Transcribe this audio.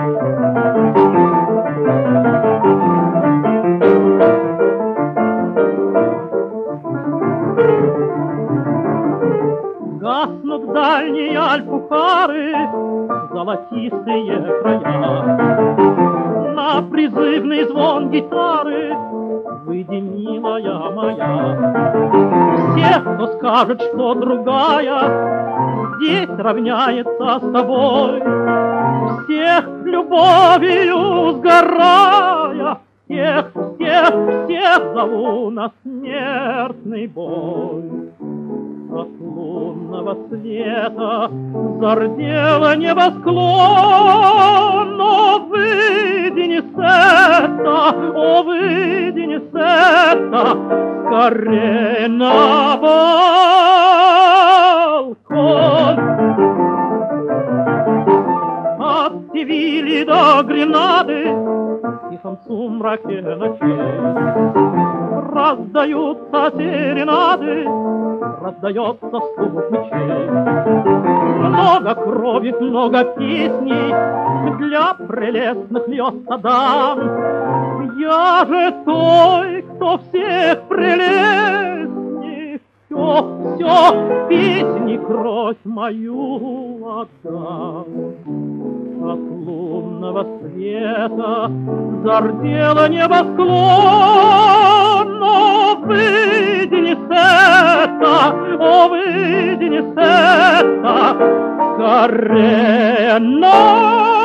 Гаснут дальние альпухары, золотистые края. На призывный звон гитары выйди, милая моя. Все, кто скажет, что другая, здесь равняется с тобой. Всех любовью сгорая, всех зову на смертный бой. От лунного света зардело небосклон, но выйди не с это, о, выйди не с это, скорее на балкон. От Севили до Гренады в тихом сумраке ночей раздаются серенады, раздается стук мечей. Много крови, много песней для прелестных льется дам. Я же той, кто всех прелестней, все песни кровь мою отдам. От лунного света зардело небосклон, но выйди не с это, о, выйди не с это, скорее на